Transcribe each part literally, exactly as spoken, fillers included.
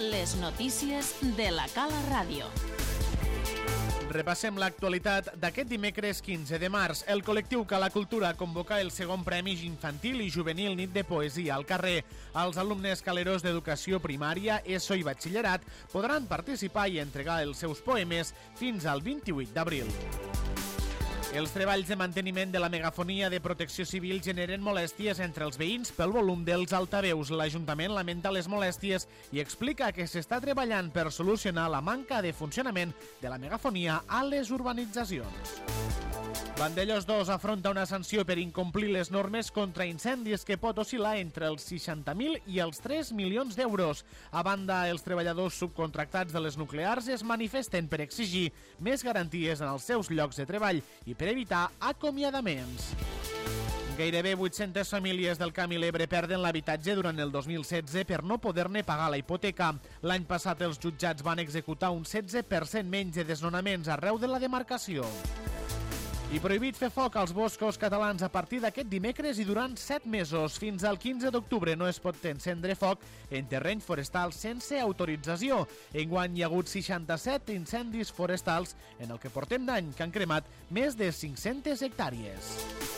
Les notícies de la Cala Ràdio. Repassem l'actualitat d'aquest dimecres quinze de març. El col·lectiu Cala Cultura convoca el segon Premi Infantil i Juvenil Nit de Poesia al carrer. Els alumnes caleros d'educació primària, ESO i batxillerat podran participar i entregar els seus poemes fins al vint-i-vuit d'abril. Els treballs de manteniment de la megafonia de Protecció Civil generen molèsties entre els veïns pel volum dels altaveus. L'Ajuntament lamenta les molèsties i explica que s'està treballant per solucionar la manca de funcionament de la megafonia a les urbanitzacions. Vandellòs dos afronta una sanció per incomplir les normes contra incendis que pot oscil·lar entre els seixanta mil i els tres milions d'euros. A banda, els treballadors subcontractats de les nuclears es manifesten per exigir més garanties en els seus llocs de treball i per evitar acomiadaments. Gairebé vuit-centes famílies del Camp i l'Ebre perden l'habitatge durant el dos mil setze per no poder-ne pagar la hipoteca. L'any passat els jutjats van executar un setze per cent menys de desnonaments arreu de la demarcació. I prohibit fer foc als boscos catalans a partir d'aquest dimecres i durant set mesos. Fins al quinze d'octubre no es pot encendre foc en terreny forestal sense autorització. Enguany hi ha hagut seixanta-set incendis forestals en el que portem d'any, que han cremat més de cinc-centes hectàrees.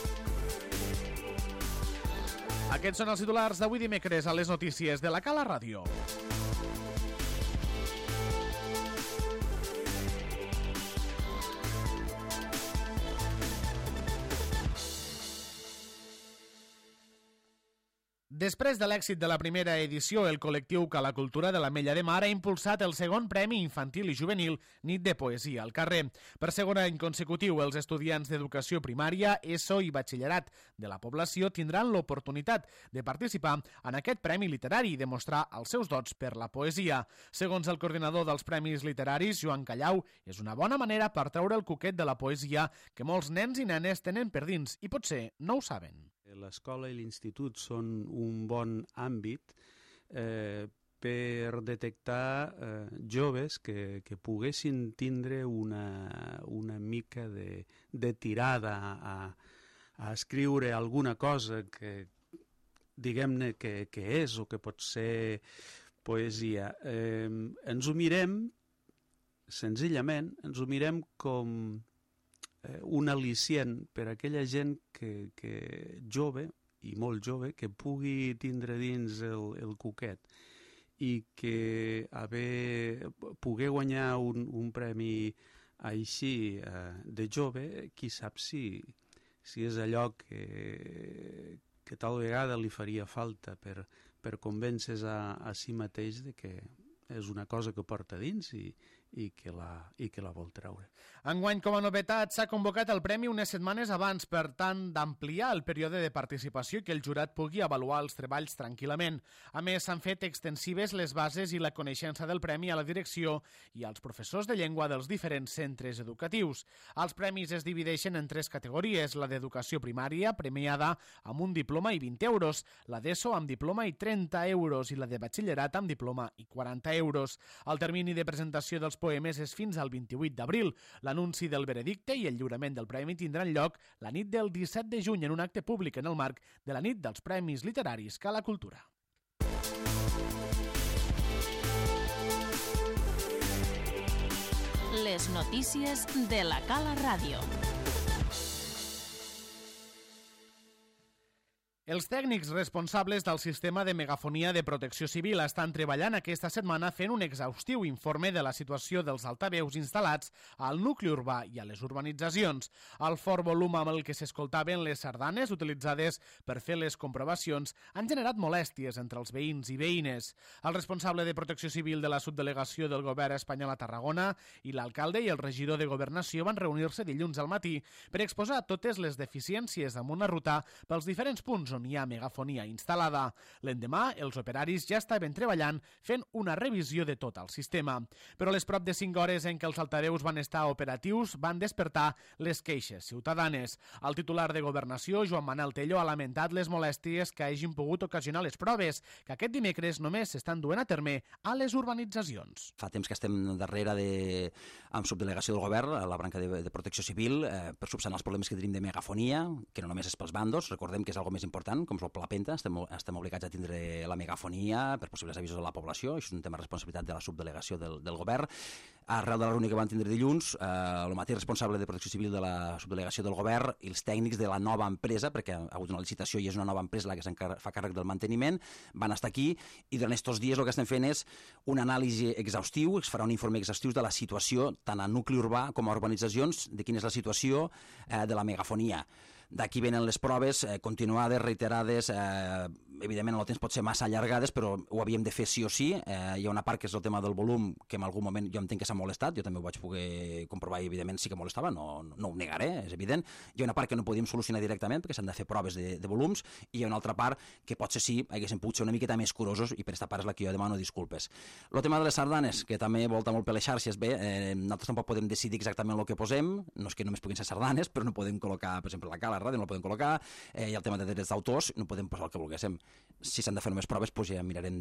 Aquests són els titulars d'avui dimecres a les notícies de la Cala Ràdio. Després de l'èxit de la primera edició, el col·lectiu Cala Cultura de l'Ametlla de Mar ha impulsat el segon Premi Infantil i Juvenil Nit de Poesia al carrer. Per segon any consecutiu, els estudiants d'educació primària, ESO i batxillerat de la població tindran l'oportunitat de participar en aquest premi literari i demostrar els seus dots per la poesia. Segons el coordinador dels Premis Literaris, Joan Callau, és una bona manera per treure el coquet de la poesia que molts nens i nenes tenen per dins i potser no ho saben. L'escola i l'institut són un bon àmbit eh, per detectar eh, joves que, que poguessin tindre una, una mica de, de tirada a, a escriure alguna cosa que diguem-ne que, que és o que pot ser poesia. Eh, ens ho mirem, senzillament, ens ho mirem com un al·licient per a aquella gent que, que jove, i molt jove, que pugui tindre dins el, el coquet i que haver, poder guanyar un, un premi així eh, de jove, qui sap si, si és allò que, que tal vegada li faria falta per, per convèncer a, a si mateix de que és una cosa que porta dins i, i, que la, i que la vol treure. Enguany, com a novetat, s'ha convocat el premi unes setmanes abans per tant d'ampliar el període de participació i que el jurat pugui avaluar els treballs tranquil·lament. A més, s'han fet extensives les bases i la coneixença del premi a la direcció i als professors de llengua dels diferents centres educatius. Els premis es divideixen en tres categories: la d'educació primària, premiada amb un diploma i vint euros, la d'ESO amb diploma i trenta euros i la de batxillerat amb diploma i quaranta euros. El termini de presentació dels poemes és fins al vint-i-vuit d'abril. L'anunci del veredicte i el lliurament del premi tindran lloc la nit del disset de juny en un acte públic en el marc de la nit dels Premis Literaris Cala Cultura. Les notícies de la Cala Ràdio. Els tècnics responsables del sistema de megafonia de Protecció Civil estan treballant aquesta setmana fent un exhaustiu informe de la situació dels altaveus instal·lats al nucli urbà i a les urbanitzacions. El fort volum amb el que s'escoltaven les sardanes utilitzades per fer les comprovacions han generat molèsties entre els veïns i veïnes. El responsable de Protecció Civil de la subdelegació del govern espanyol a Tarragona i l'alcalde i el regidor de Governació van reunir-se dilluns al matí per exposar totes les deficiències amb una ruta pels diferents punts on hi ha megafonia instal·lada. L'endemà, els operaris ja estaven treballant fent una revisió de tot el sistema. Però a les prop de cinc hores en què els altaveus van estar operatius van despertar les queixes ciutadanes. El titular de Governació, Joan Manel Tello, ha lamentat les molèsties que hagin pogut ocasionar les proves, que aquest dimecres només s'estan duent a terme a les urbanitzacions. Fa temps que estem darrere de, amb subdelegació del govern, a la branca de, de Protecció Civil, eh, per subsanar els problemes que tenim de megafonia, que no només és pels bandos, recordem que és algo més important important, com és el Pla Penta, estem, estem obligats a tindre la megafonia per possibles avisos a la població, això és un tema de responsabilitat de la subdelegació del, del govern. Arrel de la reunió que van tindre dilluns, eh, el mateix responsable de Protecció Civil de la subdelegació del govern i els tècnics de la nova empresa, perquè ha hagut una licitació i és una nova empresa la que se'n fa càrrec del manteniment, van estar aquí i durant aquests dies el que estem fent és un anàlisi exhaustiu, es farà un informe exhaustiu de la situació tant a nucli urbà com a urbanitzacions, de quina és la situació eh, de la megafonia. D'aquí venen les proves eh, continuades, reiterades, eh, evidentment el temps pot ser massa allargades, però ho havíem de fer sí o sí. Eh, hi ha una part que és el tema del volum, que en algun moment jo entenc que s'ha molestat, jo també ho vaig poder comprovar i evidentment sí que molestava, no, no ho negaré, és evident. Hi ha una part que no podíem solucionar directament perquè s'han de fer proves de, de volums i hi ha una altra part que potser sí haguéssim pogut ser una miqueta més curosos i per aquesta part és la que jo demano disculpes. El tema de les sardanes, que també volta molt per les xarxes, bé, eh, nosaltres tampoc podem decidir exactament el que posem, no és que només puguin ser sardanes, però no podem col·locar, per exemple, la cala, la ràdio, no la podem col·locar, eh, i el tema de drets d'autors, no podem posar el que volguéssim. Si s'han de fer només proves, doncs ja mirarem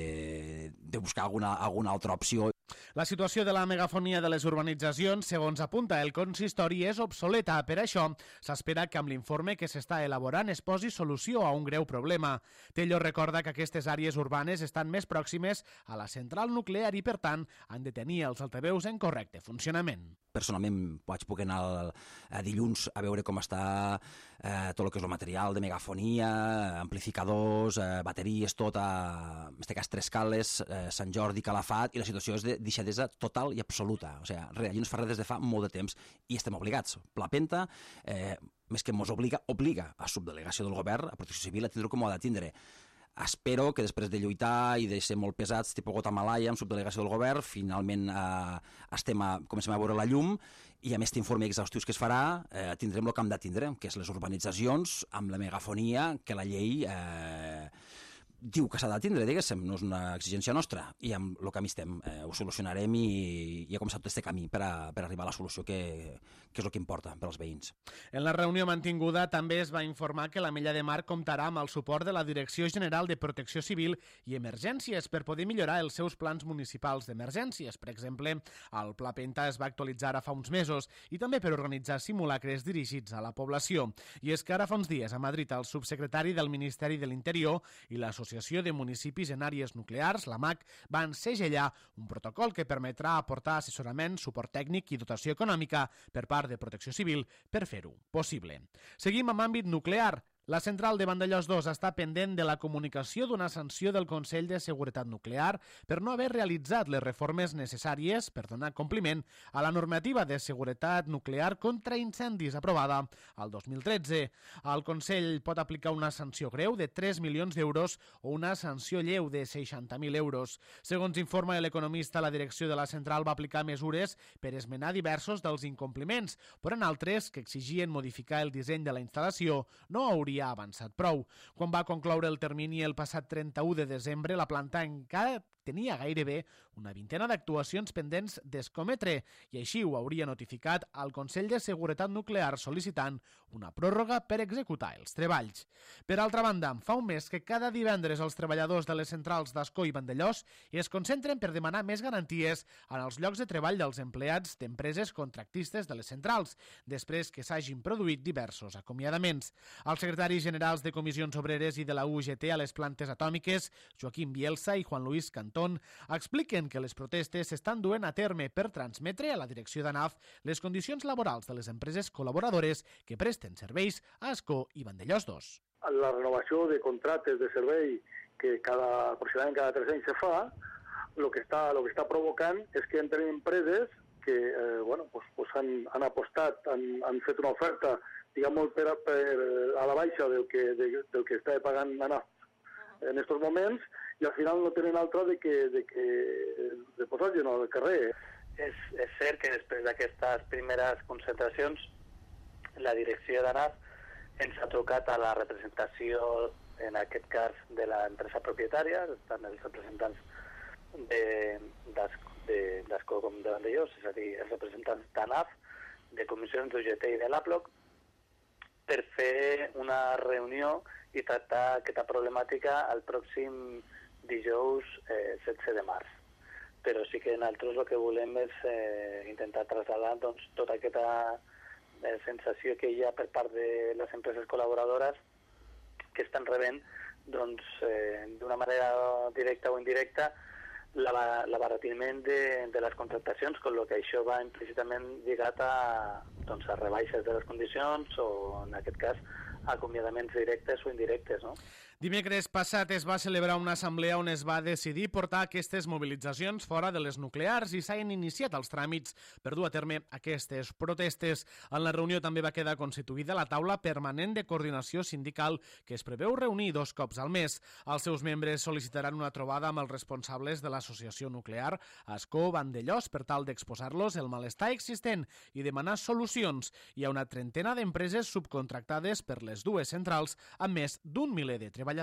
de, de buscar alguna, alguna altra opció. La situació de la megafonia de les urbanitzacions, segons apunta el consistori, és obsoleta. Per això, s'espera que amb l'informe que s'està elaborant es posi solució a un greu problema. Tello recorda que aquestes àrees urbanes estan més pròximes a la central nuclear i, per tant, han de tenir els altaveus en correcte funcionament. Personalment vaig poder anar el, a dilluns a veure com està eh, tot el que és el material de megafonia, amplificadors, eh, bateries, tot a, en aquest cas, Tres Cales, eh, Sant Jordi, Calafat, i la situació és de deixadesa total i absoluta. O sigui, res, allò ens fa res des de fa molt de temps i estem obligats. Pla Penta, eh, més que mos obliga, obliga a subdelegació del govern, a Protecció Civil, a tindre com ho ha de tindre. Espero que després de lluitar i de ser molt pesats, tipus Guatemala, amb subdelegació del govern, finalment eh, estem a, comencem a veure la llum i amb aquest informe exhaustiu que es farà eh, tindrem el que hem de tindre, que és les urbanitzacions amb la megafonia que la llei eh, diu que s'ha de tindre, diguéssim, no és una exigència nostra, i amb el camí estem, eh, ho solucionarem i, i ha començat tot aquest camí per, a, per arribar a la solució que, que és el que importa per als veïns. En la reunió mantinguda també es va informar que la Mella de Mar comptarà amb el suport de la Direcció General de Protecció Civil i Emergències per poder millorar els seus plans municipals d'emergències. Per exemple, el Pla Penta es va actualitzar ara fa uns mesos i també per organitzar simulacres dirigits a la població. I és que ara fa uns dies a Madrid el subsecretari del Ministeri de l'Interior i l'Associació de Municipis en Àrees Nuclears, la M A C, van segellar un protocol que permetrà aportar assessorament, suport tècnic i dotació econòmica per part de Protecció Civil per fer-ho possible. Seguim amb àmbit nuclear. La central de Vandellòs dos està pendent de la comunicació d'una sanció del Consell de Seguretat Nuclear per no haver realitzat les reformes necessàries per donar compliment a la normativa de seguretat nuclear contra incendis aprovada el dos mil tretze. El Consell pot aplicar una sanció greu de tres milions d'euros o una sanció lleu de seixanta mil euros. Segons informa l'economista, la direcció de la central va aplicar mesures per esmenar diversos dels incompliments, però en altres, que exigien modificar el disseny de la instal·lació, no haurien ha avançat prou. Quan va concloure el termini el passat trenta-u de desembre, la planta encara tenia gairebé una vintena d'actuacions pendents d'escometre i així ho hauria notificat al Consell de Seguretat Nuclear sol·licitant una pròrroga per executar els treballs. Per altra banda, fa un mes que cada divendres els treballadors de les centrals d'Ascó i Vandellòs es concentren per demanar més garanties en els llocs de treball dels empleats d'empreses contractistes de les centrals, després que s'hagin produït diversos acomiadaments. Els secretaris generals de Comissions Obreres i de la U G T a les plantes atòmiques, Joaquim Bielsa i Juan Luis Cantón, expliquen que les protestes s'estan duent a terme per transmetre a la direcció d'ANAF les condicions laborals de les empreses col·laboradores que presten serveis a Ascó i Vandellòs dos. La renovació de contractes de servei que cada, aproximadament cada tres anys se fa, el que està, lo que està provocant és que entren empreses que eh, bueno, pues, pues han, han apostat, han, han fet una oferta diguem, per, per, a la baixa del que, de, del que està pagant ANAF en aquests moments i al final no tenen altra de, que, de, que, de posar gent al carrer. És, és cert que després d'aquestes primeres concentracions la direcció d'ANAF ens ha trucat a la representació, en aquest cas de l'empresa propietària, estan els representants d'Ascó com de Vandellòs, és a dir, els representants d'ANAF, de comissions d'U G T i de l'APLOC, per fer una reunió i tractar aquesta problemàtica el pròxim dijous eh, setze de març. Però sí que nosaltres el que volem és eh, intentar traslladar doncs, tota aquesta eh, sensació que hi ha per part de les empreses col·laboradores que estan rebent doncs, eh, d'una manera directa o indirecta l'abaratiment de, de les contractacions, amb el que això va implícitament lligat a, doncs, a rebaixes de les condicions o, en aquest cas, a acomiadaments directes o indirectes, no? Dimecres passat es va celebrar una assemblea on es va decidir portar aquestes mobilitzacions fora de les nuclears i s'han iniciat els tràmits per dur a terme aquestes protestes. En la reunió també va quedar constituïda la taula permanent de coordinació sindical que es preveu reunir dos cops al mes. Els seus membres sol·licitaran una trobada amb els responsables de l'associació nuclear Ascó Vandellós per tal d'exposar-los el malestar existent i demanar solucions. Hi ha una trentena d'empreses subcontractades per les dues centrals amb més d'un miler de treballadors.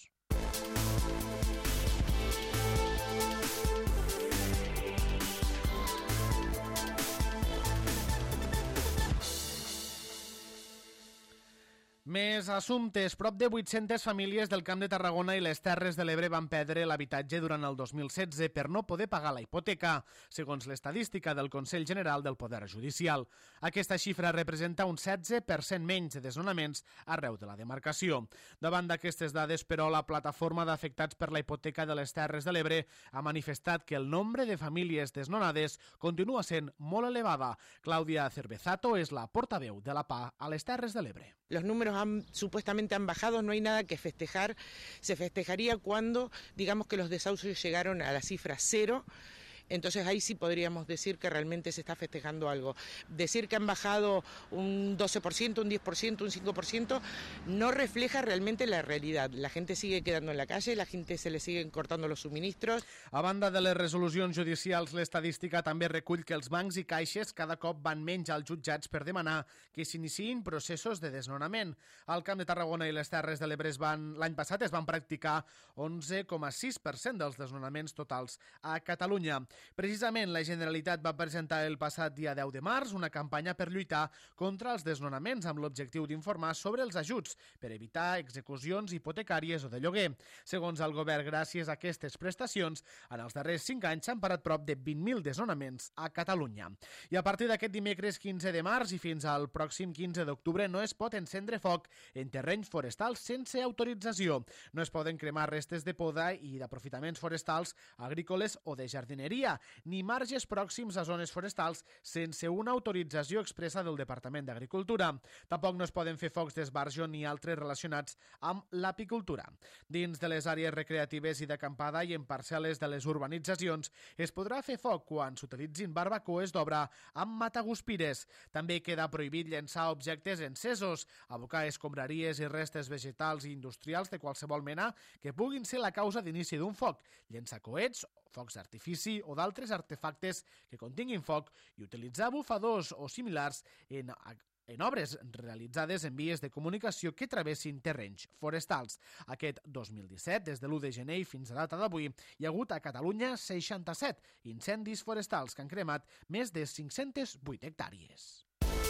Més assumptes. Prop de vuit-centes famílies del Camp de Tarragona i les Terres de l'Ebre van perdre l'habitatge durant el dos mil setze per no poder pagar la hipoteca, segons l'estadística del Consell General del Poder Judicial. Aquesta xifra representa un setze per cent menys de desnonaments arreu de la demarcació. Davant d'aquestes dades, però, la plataforma d'afectats per la hipoteca de les Terres de l'Ebre ha manifestat que el nombre de famílies desnonades continua sent molt elevada. Clàudia Cervezato és la portaveu de la P A a les Terres de l'Ebre. Los números han, supuestamente han bajado, no hay nada que festejar. Se festejaría cuando, digamos que los desahucios llegaron a la cifra cero. Entonces ahí sí podríamos decir que realmente se está festejando algo. Decir que han bajado un doce por ciento, un diez por ciento, un cinco por ciento, no refleja realmente la realidad. La gente sigue quedando en la calle, la gente se le siguen cortando los suministros. A banda de les resolucions judicials, l'estadística també recull que els bancs i caixes cada cop van menys als jutjats per demanar que s'iniciïn processos de desnonament. Al Camp de Tarragona i les Terres de l'Ebre l'any passat es van practicar onze coma sis per cent dels desnonaments totals a Catalunya. Precisament, la Generalitat va presentar el passat dia deu de març una campanya per lluitar contra els desnonaments amb l'objectiu d'informar sobre els ajuts per evitar execucions hipotecàries o de lloguer. Segons el govern, gràcies a aquestes prestacions, en els darrers cinc anys s'han parat prop de vint mil desnonaments a Catalunya. I a partir d'aquest dimecres quinze de març i fins al pròxim quinze d'octubre no es pot encendre foc en terrenys forestals sense autorització. No es poden cremar restes de poda i d'aprofitaments forestals, agrícoles o de jardineria, ni marges pròxims a zones forestals sense una autorització expressa del Departament d'Agricultura. Tampoc no es poden fer focs d'esbarjo ni altres relacionats amb l'apicultura. Dins de les àrees recreatives i d'acampada i en parcel·les de les urbanitzacions es podrà fer foc quan s'utilitzin barbacoes d'obra amb mataguspires. També queda prohibit llençar objectes encesos, abocar escombraries i restes vegetals i industrials de qualsevol mena que puguin ser la causa d'inici d'un foc, llençar coets, focs d'artifici o d'altres artefactes que continguin foc i utilitzar bufadors o similars en, en obres realitzades en vies de comunicació que travessin terrenys forestals. Aquest dos mil disset, des de l'u de gener fins a data d'avui, hi ha hagut a Catalunya seixanta-set incendis forestals que han cremat més de cinc-centes vuit hectàrees.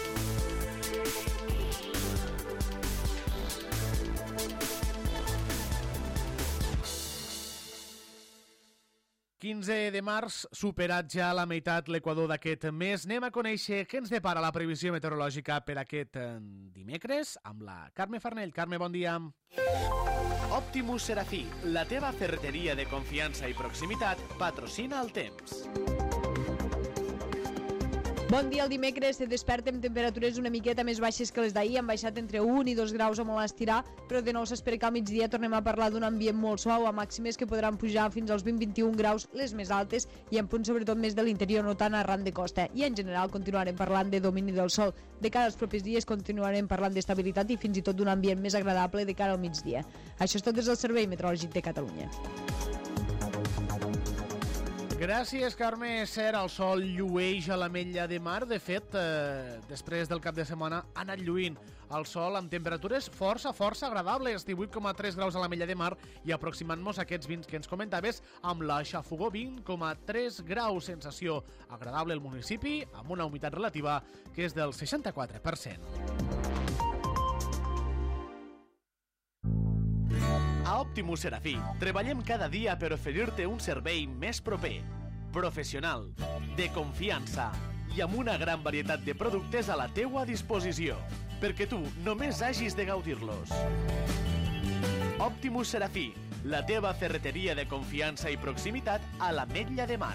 quinze de març, superat ja la meitat l'equador d'aquest mes. Anem a conèixer què ens depara la previsió meteorològica per aquest dimecres amb la Carme Farnell. Carme, bon dia. Optimus Serafí, la teva ferreteria de confiança i proximitat, patrocina el temps. Bon dia, el dimecres se desperta amb temperatures una miqueta més baixes que les d'ahir, han baixat entre un i dos graus a molt estirar, però de nou s'espera que al migdia tornem a parlar d'un ambient molt suau, a màximes que podran pujar fins als vint a vint i un graus, les més altes, i en punts sobretot més de l'interior, no tant arran de costa. I en general continuarem parlant de domini del sol. De cara als propers dies continuarem parlant d'estabilitat i fins i tot d'un ambient més agradable de cara al migdia. Això és tot des del Servei Meteorològic de Catalunya. Gràcies, Carme. És cert, el sol llueix a l'Ametlla de Mar. De fet, eh, després del cap de setmana ha anat lluint el sol amb temperatures força, força agradables, divuit coma tres graus a l'Ametlla de Mar i aproximant-nos a aquests vint que ens comentaves amb la Xafogó, vint coma tres graus, sensació agradable al municipi, amb una humitat relativa que és del seixanta-quatre per cent. A Optimus Serafí treballem cada dia per oferir-te un servei més proper, professional, de confiança i amb una gran varietat de productes a la teua disposició, perquè tu només hagis de gaudir-los. Optimus Serafí, la teva ferreteria de confiança i proximitat a l'Ametlla de Mar.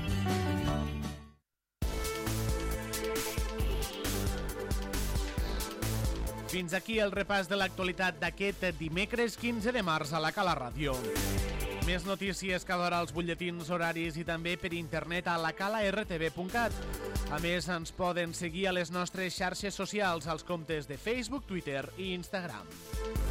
Fins aquí el repàs de l'actualitat d'aquest dimecres quinze de març a la Cala Ràdio. Més notícies cada hora als butlletins horaris i també per internet a la cala r t v punt cat. A més, ens poden seguir a les nostres xarxes socials, als comptes de Facebook, Twitter i Instagram.